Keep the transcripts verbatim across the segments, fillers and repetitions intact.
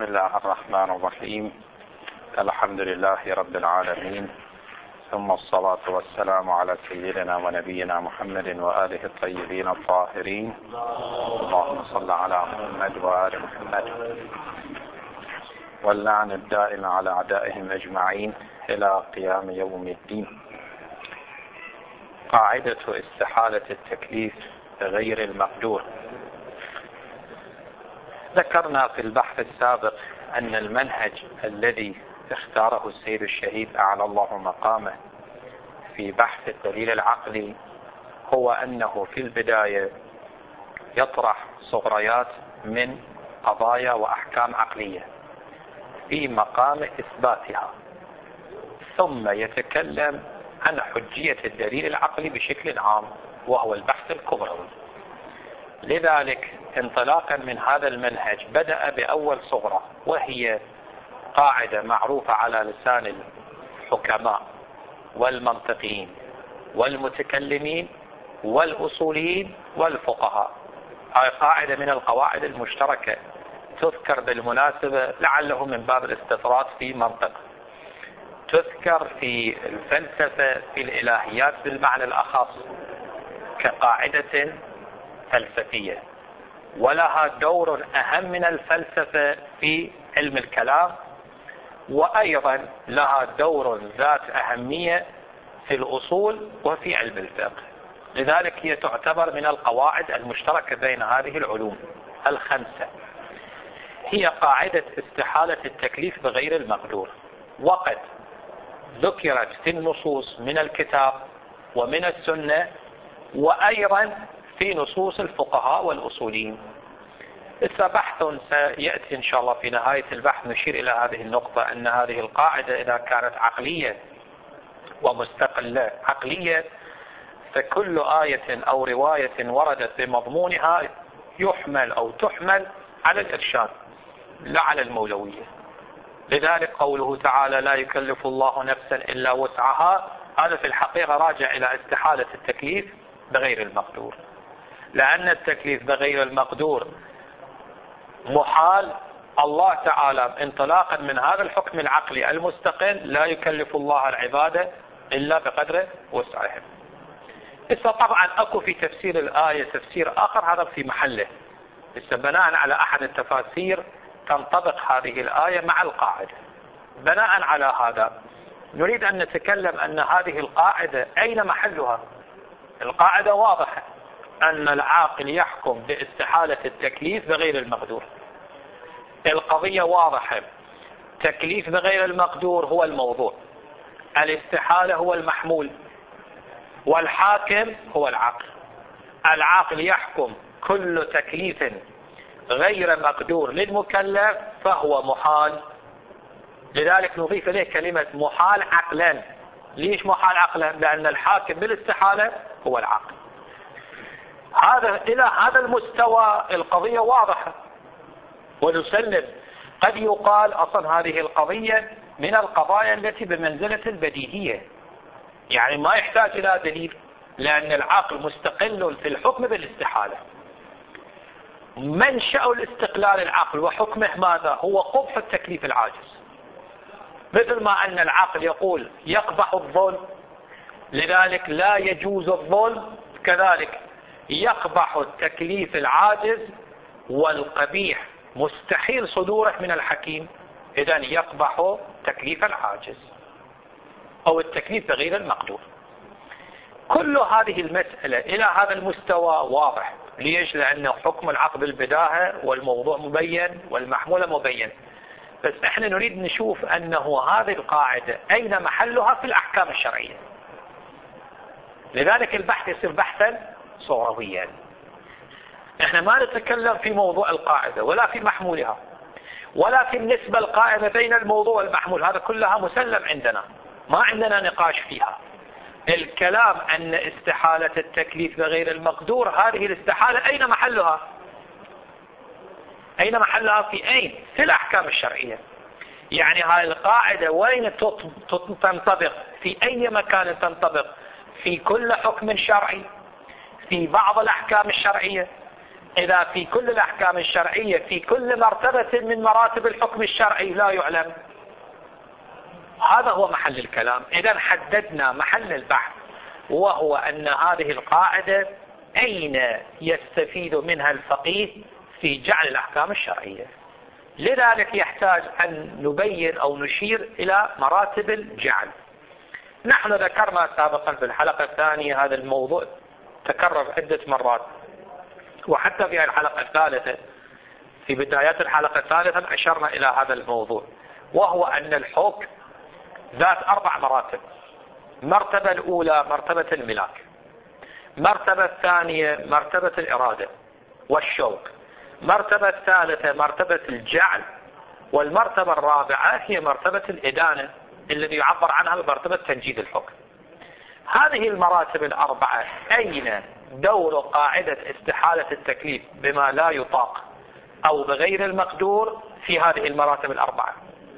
بسم الله الرحمن الرحيم. الحمد لله رب العالمين، ثم الصلاة والسلام على سيدنا ونبينا محمد وآله الطيبين الطاهرين. اللهم صل على محمد وآل محمد، واللعن الدائم على أعدائهم أجمعين إلى قيام يوم الدين. قاعدة استحالة التكليف غير المقدور. ذكرنا في البحث السابق أن المنهج الذي اختاره السيد الشهيد أعلى الله مقامه في بحث الدليل العقلي هو أنه في البداية يطرح صغريات من قضايا وأحكام عقلية في مقام إثباتها، ثم يتكلم عن حجية الدليل العقلي بشكل عام، وهو البحث الكبروي. لذلك انطلاقا من هذا المنهج بدأ بأول صغرة، وهي قاعدة معروفة على لسان الحكماء والمنطقيين والمتكلمين والأصوليين والفقهاء. هذه قاعدة من القواعد المشتركة، تذكر بالمناسبة لعله من باب الاستطراد في منطق، تذكر في الفلسفة في الإلهيات بالمعنى الأخص كقاعدة فلسفية، ولها دور أهم من الفلسفة في علم الكلام، وأيضا لها دور ذات أهمية في الأصول وفي علم الفقه. لذلك هي تعتبر من القواعد المشتركة بين هذه العلوم الخمسة. هي قاعدة استحالة التكليف بغير المقدور، وقد ذكرت في النصوص من الكتاب ومن السنة، وأيضا في نصوص الفقهاء والأصوليين. إذا بحث سيأتي إن شاء الله في نهاية البحث نشير إلى هذه النقطة، أن هذه القاعدة إذا كانت عقلية ومستقلة عقلية، فكل آية أو رواية وردت بمضمونها يحمل أو تحمل على الإرشاد لا على المولوية. لذلك قوله تعالى لا يكلف الله نفسا إلا وسعها، هذا في الحقيقة راجع إلى استحالة التكليف بغير المقدور، لأن التكليف بغير المقدور محال. الله تعالى انطلاقا من هذا الحكم العقلي المستقل لا يكلف الله العبادة إلا بقدر وسعهم. إذا طبعا أكو في تفسير الآية تفسير آخر، هذا في محله. إذا بناء على أحد التفاسير تنطبق هذه الآية مع القاعدة. بناء على هذا نريد أن نتكلم أن هذه القاعدة أين محلها. القاعدة واضحة، أن العاقل يحكم باستحالة التكليف بغير المقدور. القضية واضحة، تكليف بغير المقدور هو الموضوع، الاستحالة هو المحمول، والحاكم هو العقل. العاقل يحكم كل تكليف غير مقدور للمكلف فهو محال. لذلك نضيف إليه كلمة محال عقلا. ليش محال عقلا؟ لأن الحاكم بالاستحالة هو العقل. هذا إلى هذا المستوى القضية واضحة ونسلم. قد يقال أصلا هذه القضية من القضايا التي بمنزلة البديهية، يعني ما يحتاج إلى دليل، لأن العقل مستقل في الحكم بالاستحالة. منشأ الاستقلال العقل وحكمه ماذا؟ هو قبح التكليف العاجز. مثل ما أن العقل يقول يقبح الظلم لذلك لا يجوز الظلم، كذلك يقبح التكليف العاجز والقبيح مستحيل صدوره من الحكيم، إذن يقبح تكليف العاجز أو التكليف غير المقدور. كل هذه المسألة إلى هذا المستوى واضح. ليش؟ لأنه حكم العقل بالبداهة والموضوع مبين والمحمول مبين. بس احنا نريد نشوف أنه هذه القاعدة أين محلها في الأحكام الشرعية. لذلك البحث يصير بحثا صغرويا. احنا ما نتكلم في موضوع القاعدة ولا في محمولها ولا في النسبة القائمة بين الموضوع والمحمول، هذا كلها مسلم عندنا، ما عندنا نقاش فيها. الكلام أن استحالة التكليف بغير المقدور، هذه الاستحالة أين محلها؟ أين محلها في أين؟ في الأحكام الشرعية. يعني هذه القاعدة وين تنطبق؟ في أي مكان تنطبق؟ في كل حكم شرعي، في بعض الأحكام الشرعية، إذا في كل الأحكام الشرعية في كل مرتبة من مراتب الحكم الشرعي لا يعلم، هذا هو محل الكلام. إذا حددنا محل البحث، وهو أن هذه القاعدة أين يستفيد منها الفقيه في جعل الأحكام الشرعية. لذلك يحتاج أن نبين أو نشير إلى مراتب الجعل. نحن ذكرنا سابقا في الحلقة الثانية هذا الموضوع تكرر عدة مرات، وحتى في الحلقة الثالثة في بدايات الحلقة الثالثة أشرنا إلى هذا الموضوع، وهو أن الحكم ذات أربع مراتب. مرتبة الأولى مرتبة الملاك، مرتبة الثانية مرتبة الإرادة والشوق، مرتبة الثالثة مرتبة الجعل، والمرتبة الرابعة هي مرتبة الإدانة الذي يعبر عنها بمرتبة تنجيد الحكم. هذه المراتب الأربعة أين دور قاعدة استحالة التكليف بما لا يطاق أو بغير المقدور في هذه المراتب الأربعة؟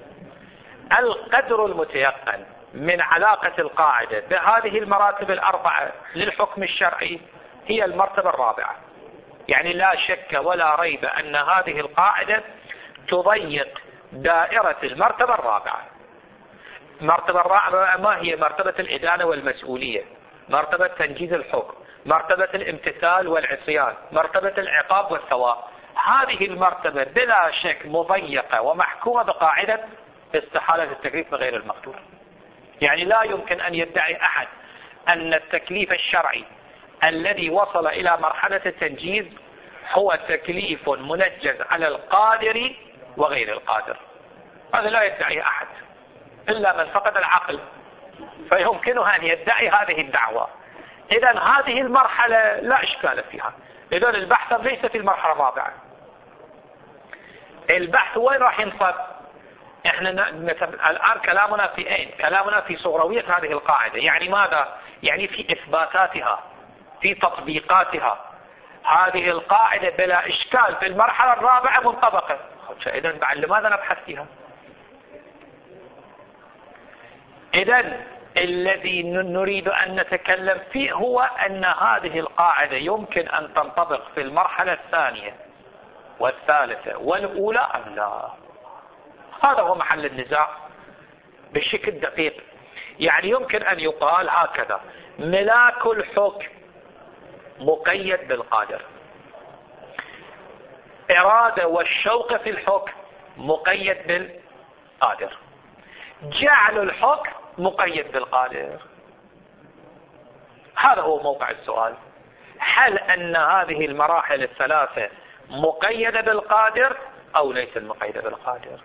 القدر المتيقن من علاقة القاعدة بهذه المراتب الأربعة للحكم الشرعي هي المرتبة الرابعة. يعني لا شك ولا ريب أن هذه القاعدة تضيق دائرة المرتبة الرابعة. المرتبة الرابعة ما هي؟ مرتبة الإدانة والمسؤولية، مرتبة تنجيز الحكم، مرتبة الامتثال والعصيان، مرتبة العقاب والثواب. هذه المرتبة بلا شك مضيقة ومحكومة بقاعدة استحالة التكليف بغير المقدور. يعني لا يمكن أن يدعي أحد أن التكليف الشرعي الذي وصل إلى مرحلة التنجيز هو تكليف منجز على القادر وغير القادر. هذا لا يدعي أحد إلا من فقد العقل فيمكنه أن يدعي هذه الدعوة. إذا هذه المرحلة لا إشكال فيها. إذا البحث ليس في المرحلة الرابعة. البحث وين راح ينصب؟ احنا الآن كلامنا في أين؟ كلامنا في صغروية هذه القاعدة. يعني ماذا؟ يعني في إثباتاتها، في تطبيقاتها. هذه القاعدة بلا إشكال في المرحلة الرابعة منطبقة. إذا بعد لماذا نبحث فيها؟ إذا الذي نريد أن نتكلم فيه هو أن هذه القاعدة يمكن أن تنطبق في المرحلة الثانية والثالثة والأولى أم لا. هذا هو محل النزاع بشكل دقيق. يعني يمكن أن يقال هكذا: ملاك الحكم مقيد بالقادر، إرادة والشوق في الحكم مقيد بالقادر، جعل الحكم مقيد بالقادر. هذا هو موقع السؤال. هل أن هذه المراحل الثلاثة مقيدة بالقادر أو ليس مقيدة بالقادر؟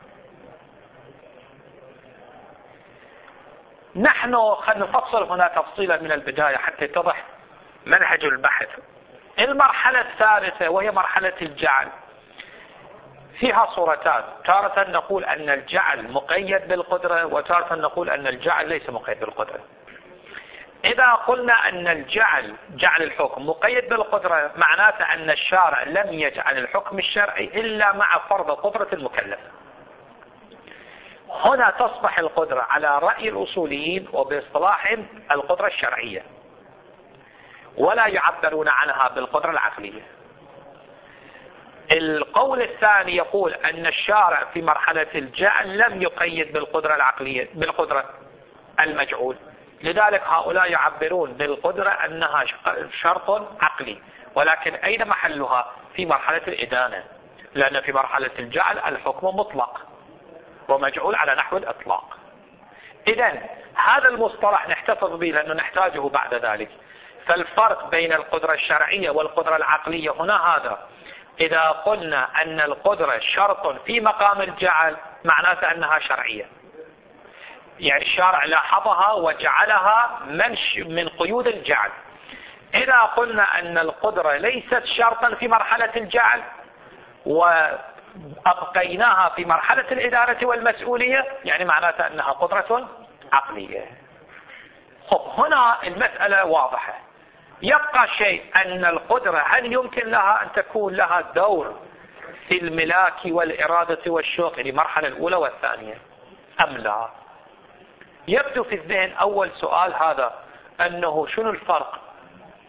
نحن خلينا نفصل هنا تفصيلا من البداية حتى يتضح منهج البحث. المرحلة الثالثة وهي مرحلة الجعل فيها صورتان: تارة نقول أن الجعل مقيد بالقدرة، وتارة نقول أن الجعل ليس مقيد بالقدرة. إذا قلنا أن الجعل جعل الحكم مقيد بالقدرة معناته أن الشارع لم يجعل الحكم الشرعي إلا مع فرض قدرة المكلف. هنا تصبح القدرة على رأي الأصوليين وباصطلاحهم القدرة الشرعية، ولا يعبرون عنها بالقدرة العقلية. القول الثاني يقول أن الشارع في مرحلة الجعل لم يقيد بالقدرة العقلية بالقدرة المجعول، لذلك هؤلاء يعبرون بالقدرة أنها شرط عقلي، ولكن أين محلها؟ في مرحلة الإدانة، لأن في مرحلة الجعل الحكم مطلق ومجعول على نحو الإطلاق. إذن هذا المصطلح نحتفظ به لأنه نحتاجه بعد ذلك. فالفرق بين القدرة الشرعية والقدرة العقلية هنا هذا: إذا قلنا أن القدرة شرط في مقام الجعل معناته أنها شرعية، يعني الشارع لاحظها وجعلها من من قيود الجعل. إذا قلنا أن القدرة ليست شرطا في مرحلة الجعل وأبقيناها في مرحلة الإدارة والمسؤولية يعني معناته أنها قدرة عقلية. خب هنا المسألة واضحة. يبقى شيء أن القدرة هل يمكن لها أن تكون لها دور في الملاك والإرادة والشوق للمرحلة الأولى والثانية أم لا؟ يبدو في الذهن أول سؤال هذا أنه شنو الفرق؟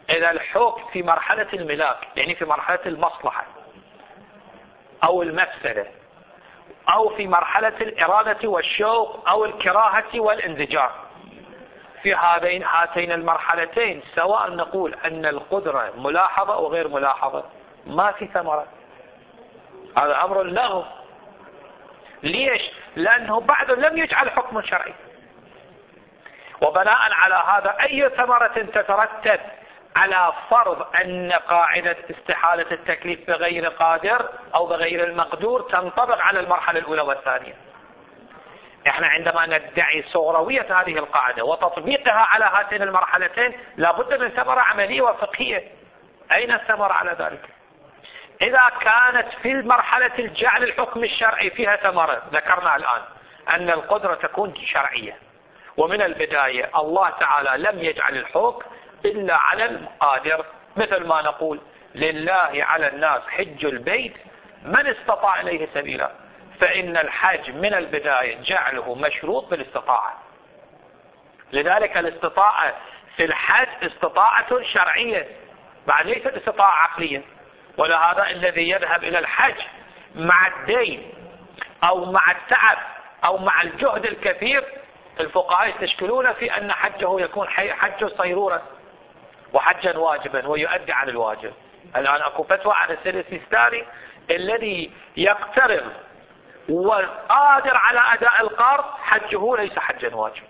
إذا الحكم في مرحلة الملاك، يعني في مرحلة المصلحة أو المفسدة، أو في مرحلة الإرادة والشوق أو الكراهة والانزجار، في هذين هاتين المرحلتين سواء نقول أن القدرة ملاحظة أو غير ملاحظة ما في ثمرة، هذا أمر له. ليش؟ لأنه بعد لم يجعل حكم شرعي، وبناء على هذا أي ثمرة تترتب على فرض أن قاعدة استحالة التكليف بغير قادر أو بغير المقدور تنطبق على المرحلة الأولى والثانية. احنا عندما ندعي صغروية هذه القاعدة وتطبيقها على هاتين المرحلتين لابد من ثمرة عملية وفقهية. أين الثمرة على ذلك؟ إذا كانت في مرحلة الجعل الحكم الشرعي فيها ثمرة، ذكرنا الآن أن القدرة تكون شرعية، ومن البداية الله تعالى لم يجعل الحكم إلا على القادر، مثل ما نقول لله على الناس حج البيت من استطاع إليه سبيلا، فإن الحج من البداية جعله مشروط بالاستطاعة. لذلك الاستطاعة في الحج استطاعة شرعية بعد ليست استطاعة عقلية. ولهذا الذي يذهب إلى الحج مع الدين أو مع التعب أو مع الجهد الكثير، الفقهاء يستشكلون في أن حجه يكون حج صيرورة وحجا واجبا ويؤدي عن الواجب. الآن أكو فتوى عن السيد السيستاني الذي يقترض وقادر على أداء القرض حجه ليس حجا واجب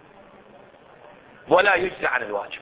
ولا يجزي عن الواجب،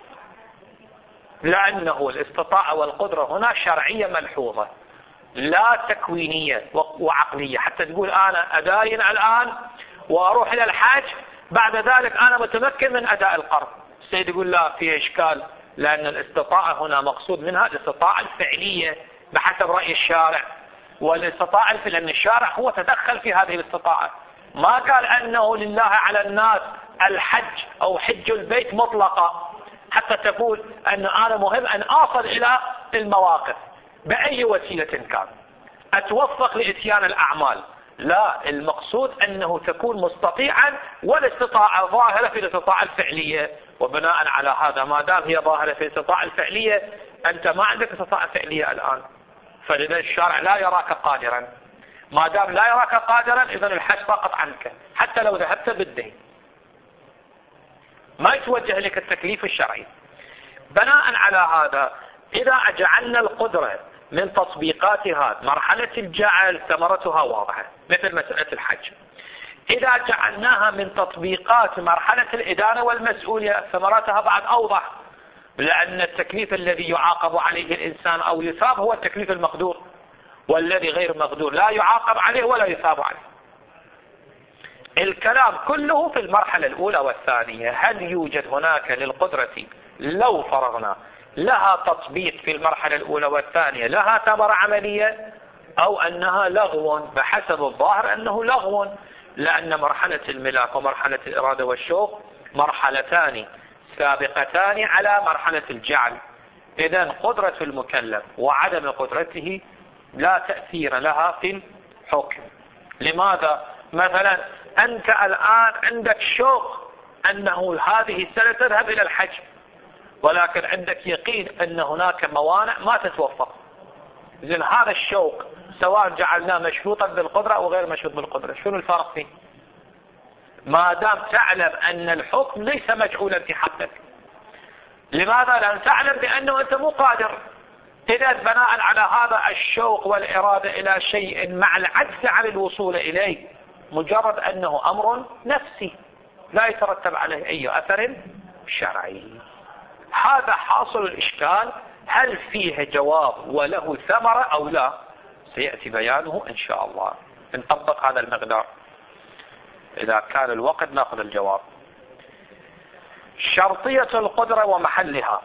لأنه الاستطاعة والقدرة هنا شرعية ملحوظة لا تكوينية وعقلية. حتى تقول أنا أداين الآن وأروح إلى الحج بعد ذلك أنا متمكن من أداء القرض، السيد يقول لا فيه إشكال، لأن الاستطاعة هنا مقصود منها الاستطاعة الفعلية بحسب رأي الشارع، والاستطاعة الفعلية لأن الشارع هو تدخل في هذه الاستطاعة، ما قال أنه لله على الناس الحج أو حج البيت مطلقة حتى تقول أن أنا مهم أن أصل إلى المواقف بأي وسيلة كان أتوفق لإتيان الأعمال. لا، المقصود أنه تكون مستطيعا والاستطاعة ظاهرة في الاستطاعة الفعلية، وبناء على هذا ما دام هي ظاهرة في الاستطاعة الفعلية أنت ما عندك استطاعة فعلية الآن، فلذا الشارع لا يراك قادرا. ما دام لا يراك قادرا إذن الحج ساقط عنك حتى لو ذهبت بالدين، ما يتوجه لك التكليف الشرعي. بناء على هذا إذا جعلنا القدرة من تطبيقاتها مرحلة الجعل ثمرتها واضحة مثل مسألة الحج. إذا جعلناها من تطبيقات مرحلة الإدانة والمسؤولية ثمرتها بعد أوضح، لأن التكليف الذي يعاقب عليه الإنسان أو يثاب هو التكليف المقدور، والذي غير مقدور لا يعاقب عليه ولا يثاب عليه. الكلام كله في المرحلة الأولى والثانية. هل يوجد هناك للقدرة لو فرضنا لها تطبيق في المرحلة الأولى والثانية لها ثمرة عملية، أو أنها لغو؟ بحسب الظاهر أنه لغو، لأن مرحلة الملاك ومرحلة الإرادة والشوق مرحلتان سابقتان على مرحلة الجعل. إذن قدرة المكلف وعدم قدرته لا تأثير لها في الحكم. لماذا؟ مثلا أنت الآن عندك شوق أنه هذه السنة تذهب إلى الحج، ولكن عندك يقين أن هناك موانع ما تتوفق. إذن هذا الشوق سواء جعلناه مشروطا بالقدرة أو غير مشروط بالقدرة، شنو الفرق فيه؟ ما دام تعلم أن الحكم ليس مجعولا في حقك. لماذا؟ لأن تعلم بأنه أنت مو قادر. إذا بناء على هذا الشوق والإرادة إلى شيء مع العجز عن الوصول إليه مجرد أنه أمر نفسي لا يترتب عليه أي أثر شرعي. هذا حاصل الإشكال، هل فيه جواب وله ثمرة أو لا؟ سيأتي بيانه إن شاء الله. نطبق هذا المقدار، إذا كان الوقت نأخذ الجواب. شرطية القدرة ومحلها.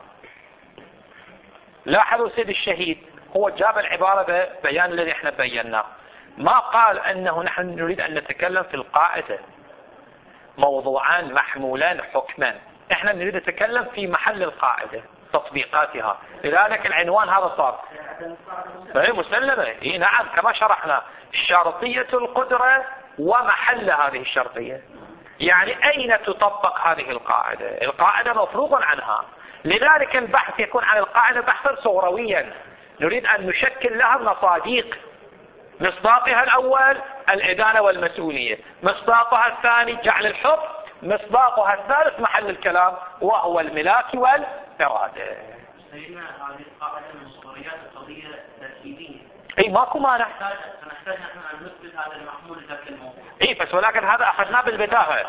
لاحظوا سيد الشهيد هو جاب العبارة ببيان الذي احنا بيناه، ما قال أنه نحن نريد أن نتكلم في القاعدة موضوعان محمولان حكما، احنا نريد نتكلم في محل القاعدة تطبيقاتها. لذلك العنوان هذا صار هي مسلمة. إيه نعم، كما شرحنا شرطية القدرة ومحل هذه الشرطية، يعني أين تطبق هذه القاعدة؟ القاعدة مفروغ عنها، لذلك البحث يكون عن القاعدة بحثا صغرويا، نريد أن نشكل لها مصادق. مصداقها الأول الإدانة والمسؤولية، مصداقها الثاني جعل الحكم، مصداقها الثالث محل الكلام وهو الملاك والإرادة. سيدنا هذه القاعدة من صغريات القضية تركيبية. اي ماكو مانع. نحتاج نحن ان نثبت هذا المحمول ذاك الموضوع. اي بس ولكن هذا اخذناه بالبداهه.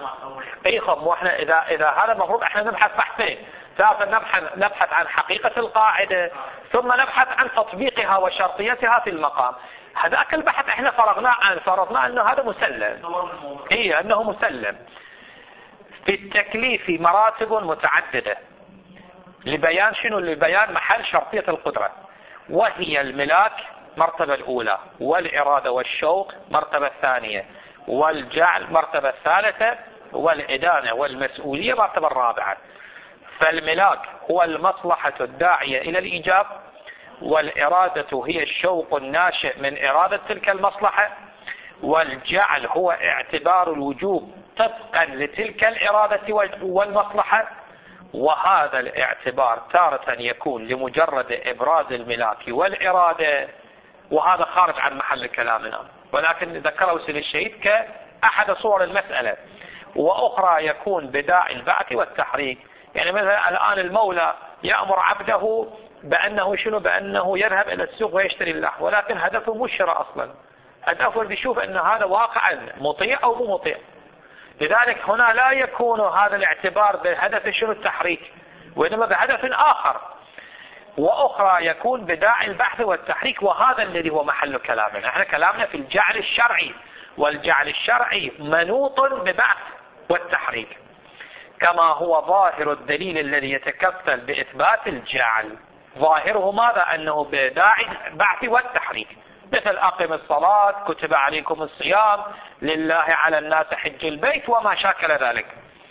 اي خب واحنا اذا اذا هذا المفروض احنا نبحث بحثين، ثلاثا نبحث نبحث عن حقيقة القاعدة، ثم نبحث عن تطبيقها وشرطيتها في المقام. هذاك البحث احنا فرغناه عن فرضنا انه هذا مسلم. اي انه مسلم. في التكليف مراتب متعددة لبيان شنو؟ لبيان محل شرطية القدرة، وهي الملاك مرتبة الأولى، والإرادة والشوق مرتبة الثانية، والجعل مرتبة الثالثة، والإدانة والمسؤولية مرتبة الرابعة. فالملاك هو المصلحة الداعية إلى الإيجاب، والإرادة هي الشوق الناشئ من إرادة تلك المصلحة، والجعل هو اعتبار الوجوب طبقا لتلك الإرادة والمصلحة. وهذا الاعتبار تارة يكون لمجرد إبراز الملاك والإرادة، وهذا خارج عن محل كلامنا، ولكن ذكره سيد الشهيد كأحد صور المسألة. وأخرى يكون بداعي البعث والتحريك، يعني مثلا الآن المولى يأمر عبده بأنه شنو؟ بأنه يذهب إلى السوق ويشتري اللحم، ولكن هدفه مش شراء أصلا، هدفه بيشوف أن هذا واقعا مطيع أو مو مطيع. لذلك هنا لا يكون هذا الاعتبار بهدف شنو؟ التحريك، وإنما بهدف آخر. وأخرى يكون بداعي البحث والتحريك، وهذا الذي هو محل كلامنا. احنا كلامنا في الجعل الشرعي، والجعل الشرعي منوط ببعث والتحريك، كما هو ظاهر الدليل الذي يتكفل بإثبات الجعل. ظاهره ماذا؟ أنه بداعي البعث والتحريك، مثل أقم الصلاة، كتب عليكم الصيام، لله على الناس حج البيت، وما شاكل ذلك.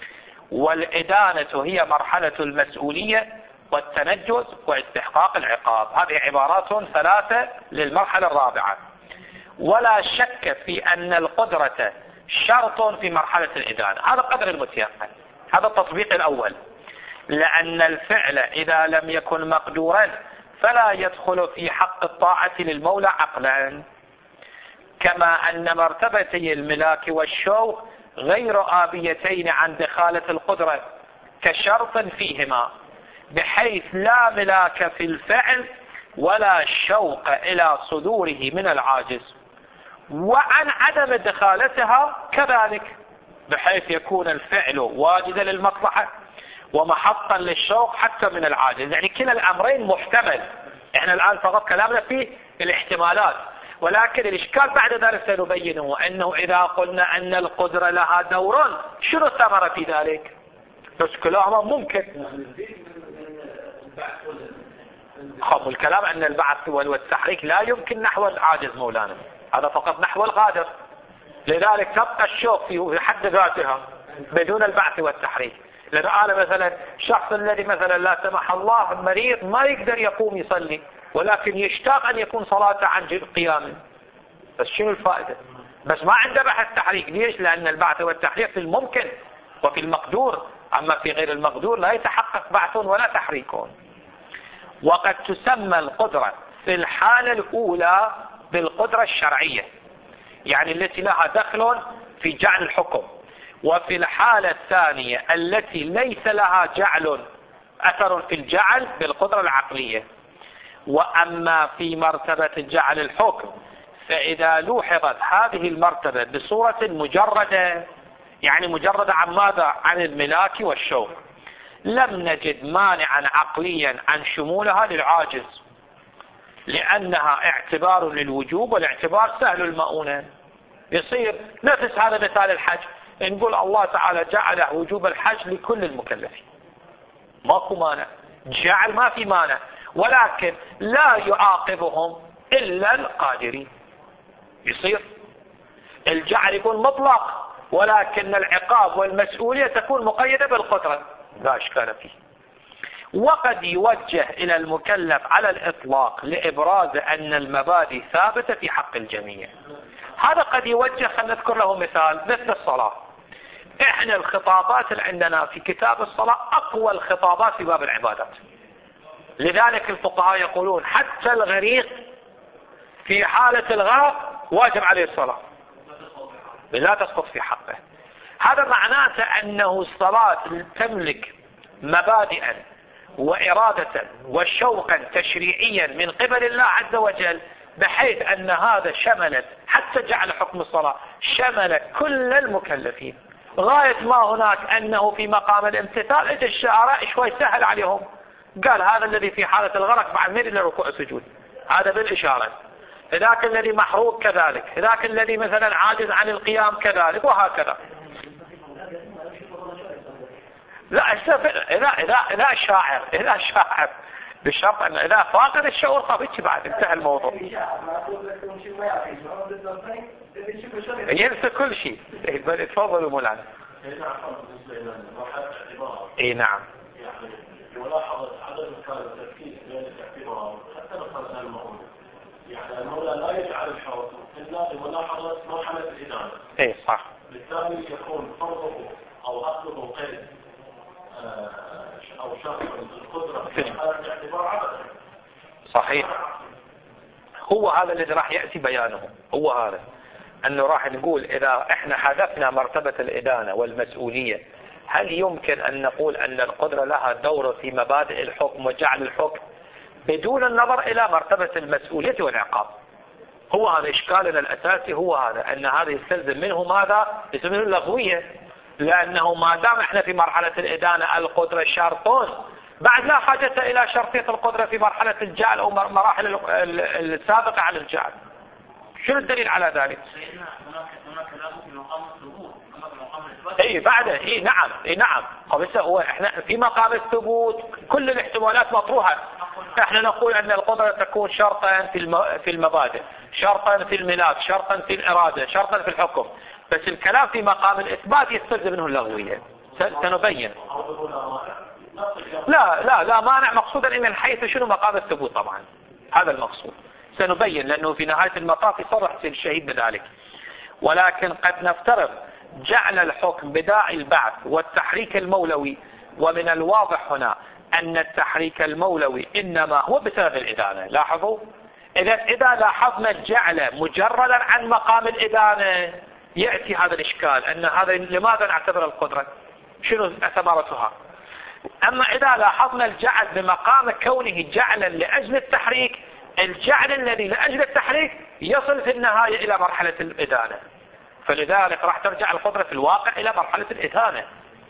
والإدانة هي مرحلة المسؤولية والتنجز واستحقاق العقاب. هذه عبارات ثلاثة للمرحلة الرابعة. ولا شك في أن القدرة شرط في مرحلة الإدانة، هذا قدر المتيقن، هذا التطبيق الأول، لأن الفعل إذا لم يكن مقدورا فلا يدخل في حق الطاعة للمولى عقلا. كما أن مرتبتي الملاك والشوق غير آبيتين عن دخالة القدرة كشرط فيهما، بحيث لا ملاك في الفعل ولا شوق إلى صدوره من العاجز، وعن عدم دخالتها كذلك، بحيث يكون الفعل واجدا للمصلحة ومحطا للشوق حتى من العاجز. يعني كلا الأمرين محتمل. احنا الآن فقط كلامنا في الاحتمالات، ولكن الإشكال بعد ذلك سنبينه أنه إذا قلنا أن القدرة لها دور، شنو الثمرة في ذلك؟ بس كلاهما ممكن. خب الكلام أن البعث والتحريك لا يمكن نحو العاجز مولانا، هذا فقط نحو القادر. لذلك تبقى الشوق في حد ذاتها بدون البعث والتحريك. لأن أنا مثلا شخص الذي مثلا لا سمح الله مريض ما يقدر يقوم يصلي، ولكن يشتاق أن يكون صلاته عن قيام، بس شنو الفائدة؟ بس ما عنده بحث تحريك. ليش؟ لأن البعث والتحريك في الممكن وفي المقدور، أما في غير المقدور لا يتحقق بعث ولا تحريك. وقد تسمى القدرة في الحالة الأولى بالقدرة الشرعية، يعني التي لها دخل في جعل الحكم، وفي الحالة الثانية التي ليس لها جعل أثر في الجعل بالقدرة العقلية. وأما في مرتبة جعل الحكم فإذا لوحظت هذه المرتبة بصورة مجردة، يعني مجردة عن ماذا؟ عن الملاك والشوق، لم نجد مانعا عقليا عن شمولها للعاجز، لأنها اعتبار للوجوب، والاعتبار سهل المؤونة. يصير نفس هذا مثال الحج، نقول الله تعالى جعل وجوب الحج لكل المكلفين، ماكو مانع، جعل ما في مانع، ولكن لا يعاقبهم إلا القادرين. يصير الجعل يكون مطلق، ولكن العقاب والمسؤولية تكون مقيدة بالقدرة، لا إشكال فيه. وقد يوجه إلى المكلف على الإطلاق لإبراز أن المبادئ ثابتة في حق الجميع. هذا قد يوجه، خلينا نذكر له مثال مثل الصلاة. احنا الخطابات اللي عندنا في كتاب الصلاة اقوى الخطابات في باب العبادات. لذلك الفقهاء يقولون حتى الغريق في حالة الغرق واجب عليه الصلاة، لا تسقط في حقه. هذا معناته أنه الصلاة تملك مبادئا وإرادة وشوقا تشريعيا من قبل الله عز وجل، بحيث أن هذا شملت حتى جعل حكم الصلاة شملت كل المكلفين، غاية ما هناك أنه في مقام الامتثال اجى الشارع شوي سهل عليهم، قال هذا الذي في حالة الغرق بعد ما إلى ركوع السجود، هذا بالإشارة. ذاك الذي محروق كذلك، ذاك الذي مثلا عاجز عن القيام كذلك، وهكذا. لا إذا إذا إذا شاعر إذا شاعر بشرط أن إذا فاقد الشعور خفيف بعد انتهى الموضوع، ينسى كل شيء. بل تفضلوا مولانا. اي نعم. ملاحظة عدم مكان التركيز بين الاعتبار حتى مثلا المؤمن، يعني المولى لا يجعل الحرص إلا لملاحظة مرحلة الإدانة. إيه صح. بالتالي يكون فرضه أو أصله قيد أو شرط القدرة في حالة الاعتبار عبثا. صحيح. هو هذا الذي راح يأتي بيانه، هو هذا أنه راح نقول إذا إحنا حذفنا مرتبة الإدانة والمسؤولية، هل يمكن أن نقول أن القدرة لها دور في مبادئ الحكم وجعل الحكم بدون النظر إلى مرتبة المسؤولية والعقاب؟ هو هذا إشكالنا الأساسي، هو هذا أن هذا يستلزم منه ماذا؟ يستلزم منه اللغوية، لأنه ما دام إحنا في مرحلة الإدانة القدرة شرطون، بعد لا حاجة إلى شرطية القدرة في مرحلة الجعل أو مراحل السابقة على الجعل. شنو الدليل على ذلك؟ هناك هناك لابد من مقام الثبوت، مقام الثبوت. اي بعده اي نعم اي نعم. بس هو احنا في مقام الثبوت كل الاحتمالات مطروحه. احنا نقول ان القدره تكون شرطا في في المبادئ، شرطا في الملاك، شرطا في الاراده، شرطا في الحكم، بس الكلام في مقام الاثبات يستلزم منه اللغويه. سنبين. لا لا لا مانع، مقصودا ان من حيث شنو مقام الثبوت طبعا، هذا المقصود. سنبين لأنه في نهاية المطاف يصرح الشهيد بذلك. ولكن قد نفترض جعل الحكم بداعي البعث والتحريك المولوي، ومن الواضح هنا أن التحريك المولوي إنما هو بسبب الإدانة. لاحظوا، إذا إذا لاحظنا الجعل مجردا عن مقام الإدانة يأتي هذا الإشكال، أن هذا لماذا نعتبر القدرة؟ شنو ثمرتها؟ أما إذا لاحظنا الجعل بمقام كونه جعلا لأجل التحريك، الجعل الذي لأجل التحريك يصل في النهاية إلى مرحلة الإدانة، فلذلك راح ترجع القدرة في الواقع إلى مرحلة الإدانة.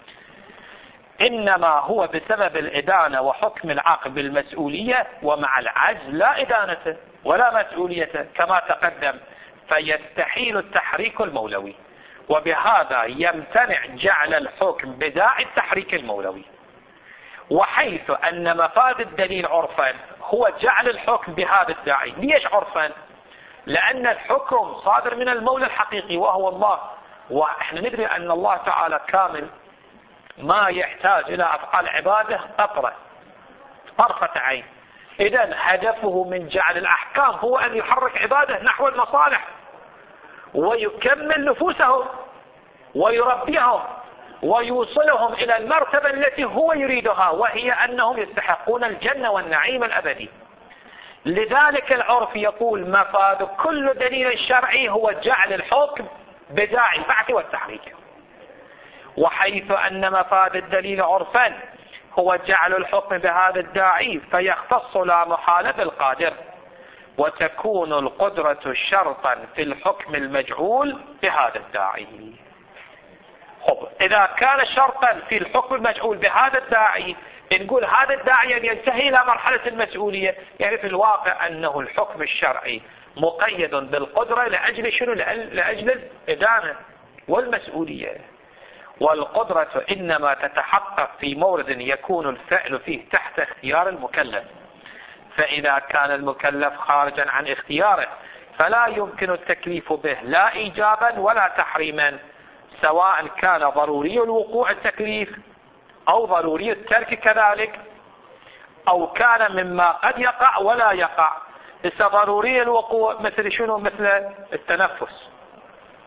إنما هو بسبب الإدانة وحكم العاقل بالمسؤولية، ومع العجز لا إدانة ولا مسؤولية كما تقدم، فيستحيل التحريك المولوي، وبهذا يمتنع جعل الحكم بداعي التحريك المولوي. وحيث أن مفاد الدليل عرفا هو جعل الحكم بهذا الداعي. ليش عرفا؟ لأن الحكم صادر من المولى الحقيقي وهو الله، وإحنا ندري أن الله تعالى كامل ما يحتاج إلى أفعال عباده قطرة طرفة عين. إذن هدفه من جعل الأحكام هو أن يحرك عباده نحو المصالح ويكمل نفوسهم ويربيهم ويوصلهم إلى المرتبة التي هو يريدها، وهي أنهم يستحقون الجنة والنعيم الأبدي. لذلك العرف يقول مفاد كل دليل شرعي هو جعل الحكم بداعي البعث والتحريك. وحيث أن مفاد الدليل عرفا هو جعل الحكم بهذا الداعي، فيختص لا محالة بالقادر، وتكون القدرة شرطا في الحكم المجعول بهذا الداعي. خب إذا كان شرطا في الحكم المجعول بهذا الداعي، نقول هذا الداعي ينتهي إلى مرحلة المسؤولية، يعني في الواقع أنه الحكم الشرعي مقيد بالقدرة لأجل شنو؟ لأجل الإدانة والمسؤولية. والقدرة إنما تتحقق في مورد يكون الفعل فيه تحت اختيار المكلف، فإذا كان المكلف خارجا عن اختياره فلا يمكن التكليف به لا إيجابا ولا تحريما، سواء كان ضروري الوقوع التكليف أو ضروري الترك كذلك، أو كان مما قد يقع ولا يقع. إذا ضروري الوقوع مثل شنو؟ مثل التنفس،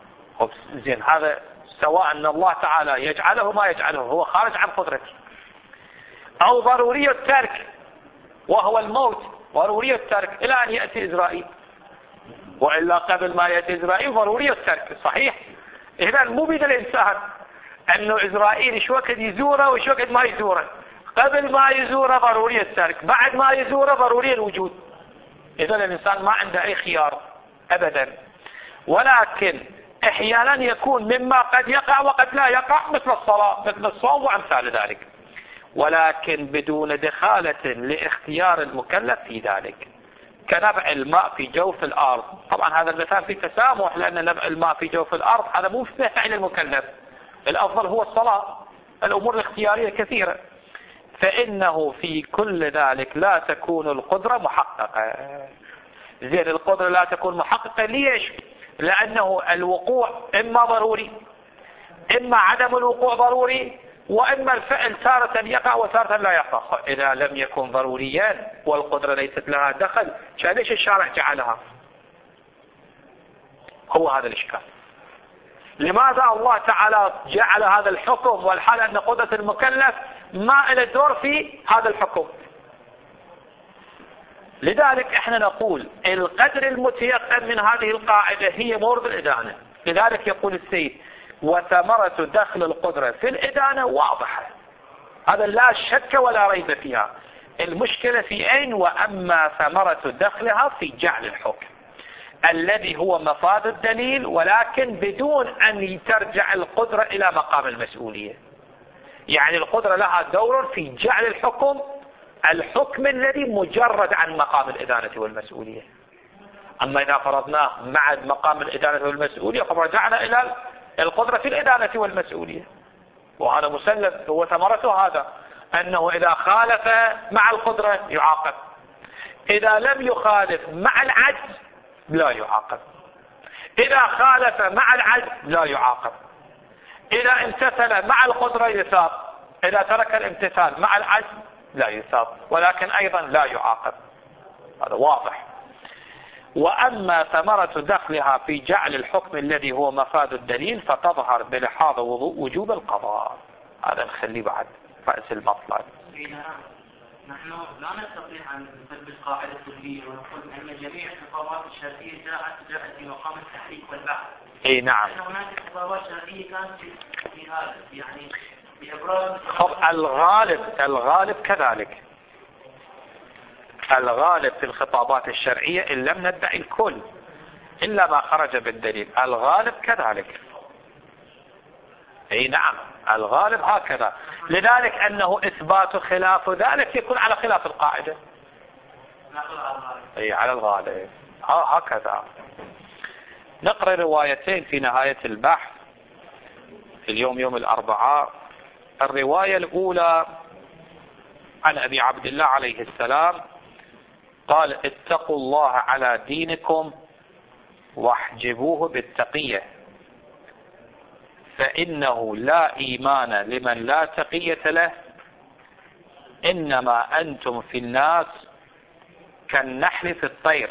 زين هذا سواء أن الله تعالى يجعله ما يجعله هو خارج عن قدرته، أو ضروري الترك وهو الموت، ضروري الترك إلى أن يأتي إسرائيل، وإلا قبل ما يأتي إسرائيل ضروري الترك صحيح. إذن مو بيد الإنسان أنه إسرائيل شو وقت يزوره وشو وقت ما يزوره، قبل ما يزوره ضروري الترك، بعد ما يزوره ضروري الوجود. إذن الإنسان ما عنده أي خيار أبدا. ولكن احيانا يكون مما قد يقع وقد لا يقع، مثل الصلاة مثل الصوم وأمثال ذلك، ولكن بدون دخالة لاختيار المكلف في ذلك، كنبع الماء في جوف الأرض. طبعا هذا المثال فيه تسامح، لأن نبع الماء في جوف الأرض هذا مو فعل المكلف، الأفضل هو الصلاة، الأمور الاختيارية كثيرة. فإنه في كل ذلك لا تكون القدرة محققة. زين القدرة لا تكون محققة ليش؟ لأنه الوقوع إما ضروري، إما عدم الوقوع ضروري، وإما الفعل تارة يقع وتارة لا يقع. إذا لم يكن ضروريا والقدرة ليست لها دخل، ليش الشارع جعلها؟ هو هذا الإشكال. لماذا الله تعالى جعل هذا الحكم والحال أن قدرة المكلف ما إلى دور في هذا الحكم؟ لذلك احنا نقول القدر المتيقن من هذه القاعدة هي مورد الإدانة. لذلك يقول السيد وثمرة دخل القدرة في الإدانة واضحة، هذا لا شك ولا ريب فيها. المشكلة في أين؟ وأما ثمرة دخلها في جعل الحكم الذي هو مفاد الدليل، ولكن بدون أن ترجع القدرة إلى مقام المسؤولية. يعني القدرة لها دور في جعل الحكم، الحكم الذي مجرد عن مقام الإدانة والمسؤولية. أما إذا فرضناه مع مقام الإدانة والمسؤولية فرجعنا إلى القدرة في الإدانة والمسؤولية، وهذا مسلم. هو ثمرته هذا أنه إذا خالف مع القدرة يعاقب، إذا لم يخالف مع العجز لا يعاقب، إذا خالف مع العجز لا يعاقب، إذا امتثل مع القدرة يثاب، إذا ترك الامتثال مع العجز لا يثاب، ولكن أيضا لا يعاقب. هذا واضح. وأما ثمرة دخلها في جعل الحكم الذي هو مفاد الدليل فتظهر بلحاظ وجوب القضاء. هذا نخليه بعد رأس المطلب. نحن لا نستطيع أن نثبت قاعدة كلية ونقول أن جميع الخطابات الشرعية جاءت جاءت في مقام التحقيق والبحث. اي نعم. لأن هناك خطابات شرعية كانت في هذا يعني بإبراز. الغالب الغالب كذلك. الغالب في الخطابات الشرعية إن لم ندعي الكل إلا ما خرج بالدليل، الغالب كذلك. اي نعم الغالب هكذا. لذلك أنه إثبات خلاف ذلك يكون على خلاف القاعدة. اي على الغالب هكذا. نقرأ روايتين في نهاية البحث في اليوم يوم الأربعاء. الرواية الأولى عن أبي عبد الله عليه السلام قال اتقوا الله على دينكم واحجبوه بالتقية، فإنه لا إيمان لمن لا تقية له، إنما أنتم في الناس كالنحل في الطير،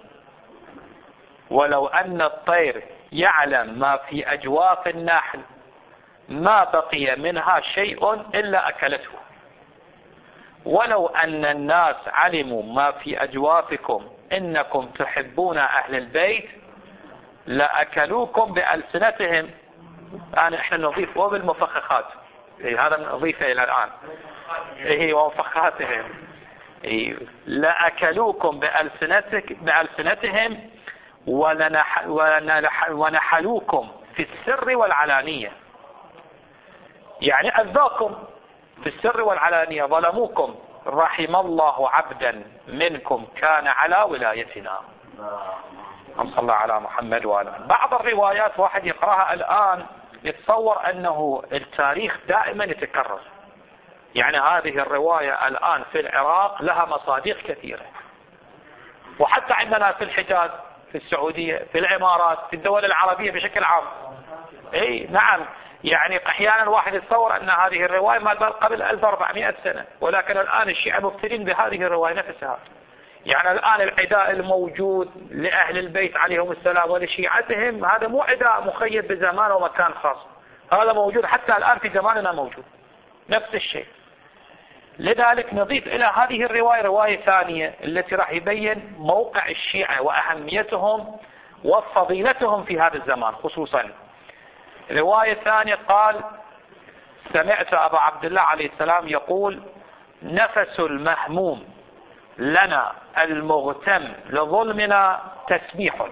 ولو أن الطير يعلم ما في أجواف النحل ما بقي منها شيء إلا أكلته، ولو أن الناس علموا ما في أجوافكم إنكم تحبون أهل البيت لأكلوكم بألسنتهم. الآن إحنا نضيف وبالمفخخات، إيه هذا نضيفه إلى الآن، إيه ومفخخاتهم، إيه لأكلوكم بألسنتك بألسنتهم ولنح ولنح ونحلوكم في السر والعلانية. يعني أذاكم في السر والعلانية، ظلموكم. رحم الله عبدا منكم كان على ولايتنا. صلى الله على محمد وآله. بعض الروايات واحد يقرأها الآن يتصور أنه التاريخ دائما يتكرر، يعني هذه الرواية الآن في العراق لها مصادق كثيرة، وحتى عندنا في الحجاز، في السعودية، في الإمارات، في الدول العربية بشكل عام. اي نعم، يعني احيانا واحد يتصور ان هذه الرواية ما قبل ألف وأربعمائة سنة، ولكن الآن الشيعة مبتلين بهذه الرواية نفسها. يعني الآن العداء الموجود لأهل البيت عليهم السلام ولشيعتهم هذا مو عداء مخيب بزمان ومكان خاص، هذا موجود حتى الآن في زماننا موجود نفس الشيء. لذلك نضيف إلى هذه الرواية رواية ثانية التي راح يبين موقع الشيعة وأهميتهم وفضيلتهم في هذا الزمان خصوصا. رواية ثانية قال: سمعت أبا عبد الله عليه السلام يقول: نفس المهموم لنا المغتم لظلمنا تسبيح،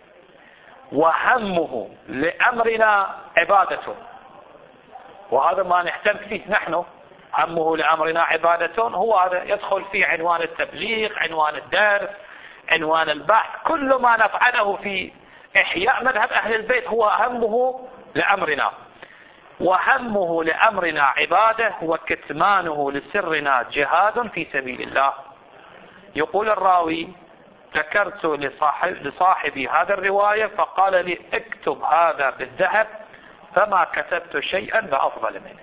وهمه لأمرنا عبادة. وهذا ما نهتم فيه نحن، همه لأمرنا عبادة، هو هذا يدخل في عنوان التبليغ، عنوان الدرس، عنوان البحث، كل ما نفعله في إحياء مذهب أهل البيت هو همه لأمرنا. وهمه لأمرنا عبادة، وكتمانه لسرنا جهاد في سبيل الله. يقول الراوي: ذكرت لصاحب لصاحبي هذا الرواية فقال لي: اكتب هذا بالذهب، فما كتبت شيئا بأفضل منه.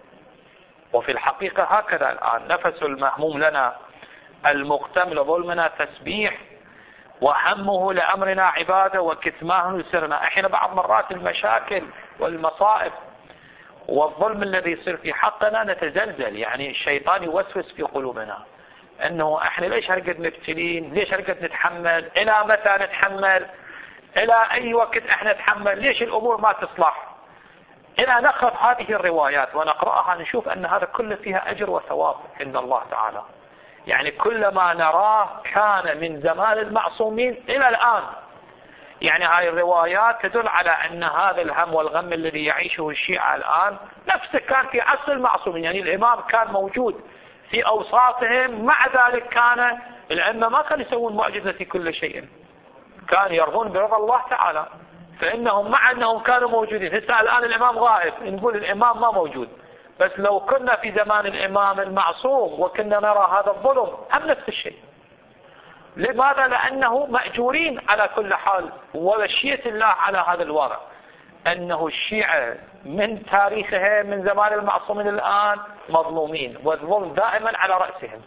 وفي الحقيقة هكذا الآن نفس المهموم لنا المغتم لظلمنا تسبيح، وهمه لأمرنا عبادة، وكتمانه لسرنا. احنا بعض مرات المشاكل والمصائب والظلم الذي يصير في حقنا نتزلزل، يعني الشيطان يوسوس في قلوبنا انه احنا ليش هالقد مبتلين، ليش هالقد نتحمل، الى متى نتحمل، الى اي وقت احنا نتحمل، ليش الامور ما تصلح. الى نقرأ هذه الروايات ونقرأها نشوف ان هذا كله فيها اجر وثواب عند الله تعالى. يعني كل ما نراه كان من زمان المعصومين الى الان. يعني هاي الروايات تدل على ان هذا الهم والغم الذي يعيشه الشيعة الان نفسه كان في عصر المعصومين. يعني الامام كان موجود في اوساطهم، مع ذلك كان الائمه ما كانوا يسوون معجزه في كل شيء، كانوا يرضون برضا الله تعالى. فانهم مع انهم كانوا موجودين، هسه الان الامام غائب نقول الامام ما موجود، بس لو كنا في زمان الامام المعصوم وكنا نرى هذا الظلم هم نفس الشيء. لماذا؟ لانه ماجورين على كل حال، ومشيئة الله على هذا الوضع انه الشيعة من تاريخهم من زمان المعصومين الان مظلومين، والظلم دائما على رأسهم.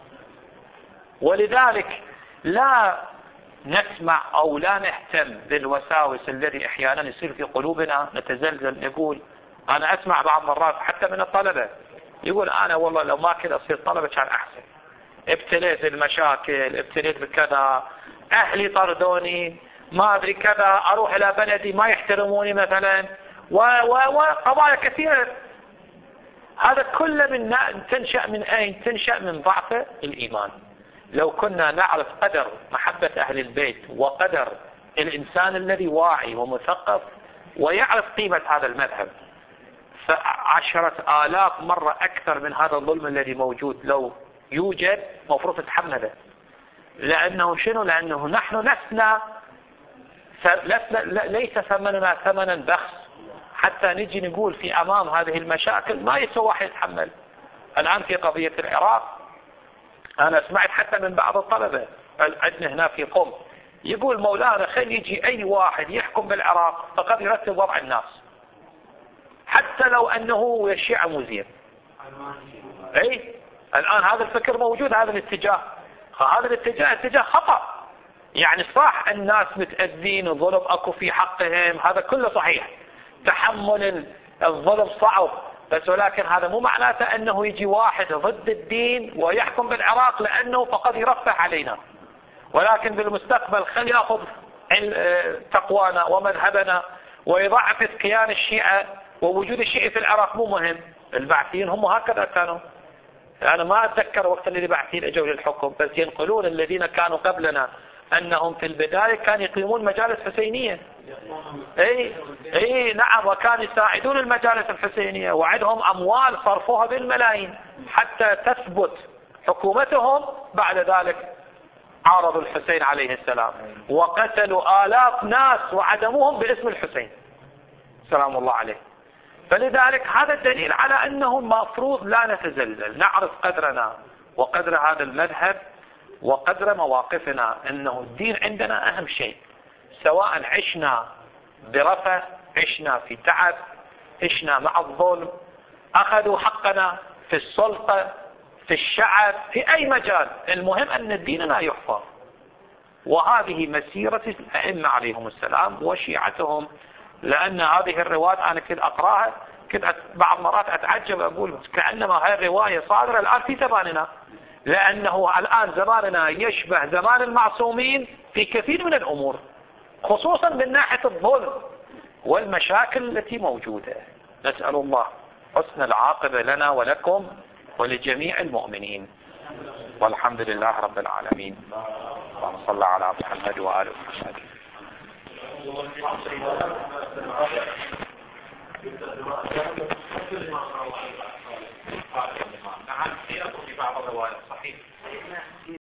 ولذلك لا نسمع او لا نهتم بالوساوس الذي احيانا يصير في قلوبنا، نتزلزل نقول. انا اسمع بعض مرات حتى من الطلبة يقول: انا والله لو ما كنت اصير طلبة كان احسن، ابتليت بالمشاكل، ابتليت بكذا، اهلي طردوني، ما ادري كذا، اروح الى بلدي ما يحترموني مثلا، وقضايا كثيرة. هذا كله من تنشأ من اين؟ تنشأ من ضعف الايمان. لو كنا نعرف قدر محبة اهل البيت وقدر الانسان الذي واعي ومثقف ويعرف قيمة هذا المذهب، فعشرة آلاف مرة اكثر من هذا الظلم الذي موجود لو يوجد مفروض تتحمله. لانه شنو؟ لانه نحن لسنا ليس ثمننا ثمنا بخس حتى نجي نقول في امام هذه المشاكل ما يسوى واحد يتحمل. الان في قضية العراق انا سمعت حتى من بعض الطلبة عندنا هنا في قم يقول: مولانا خلي يجي اي واحد يحكم بالعراق فقد يرتب وضع الناس، حتى لو انه الشيعة مو زين. اي الان هذا الفكر موجود، هذا الاتجاه، هذا الاتجاه اتجاه خطأ. يعني صح الناس متأذين وظلم اكو في حقهم، هذا كله صحيح، تحمل الظلم صعب، بس ولكن هذا مو معناته انه يجي واحد ضد الدين ويحكم بالعراق لانه فقد يرفع علينا. ولكن بالمستقبل خلي ياخذ تقوانا ومذهبنا ويضعف كيان الشيعة ووجود الشيعة في العراق مو مهم. البعثيين هم هكذا كانوا. أنا ما أتذكر وقت اللي البعثيين أجوا للحكم، بس ينقلون الذين كانوا قبلنا أنهم في البداية كانوا يقيمون مجالس حسينية. اي اي نعم، وكانوا يساعدون المجالس الحسينية وعندهم أموال صرفوها بالملايين حتى تثبت حكومتهم. بعد ذلك عارضوا الحسين عليه السلام وقتلوا آلاف ناس وعدموهم باسم الحسين سلام الله عليه. فلذلك هذا الدليل على أنه المفروض لا نتزلزل، نعرف قدرنا وقدر هذا المذهب وقدر مواقفنا، أنه الدين عندنا أهم شيء، سواء عشنا برفة، عشنا في تعب، عشنا مع الظلم، أخذوا حقنا في السلطة، في الشعب، في أي مجال، المهم أن ديننا يحفظ. وهذه مسيرة الأئمة عليهم السلام وشيعتهم. لأن هذه الروايات أنا كنت أقرأها كنت بعض مرات أتعجب أقول كأنما هذه الرواية صادرة الآن في زماننا، لأنه الآن زماننا يشبه زمان المعصومين في كثير من الأمور، خصوصا من ناحية الظلم والمشاكل التي موجودة. نسأل الله حسن العاقبة لنا ولكم ولجميع المؤمنين، والحمد لله رب العالمين. اللهم صل على محمد وآل محمد.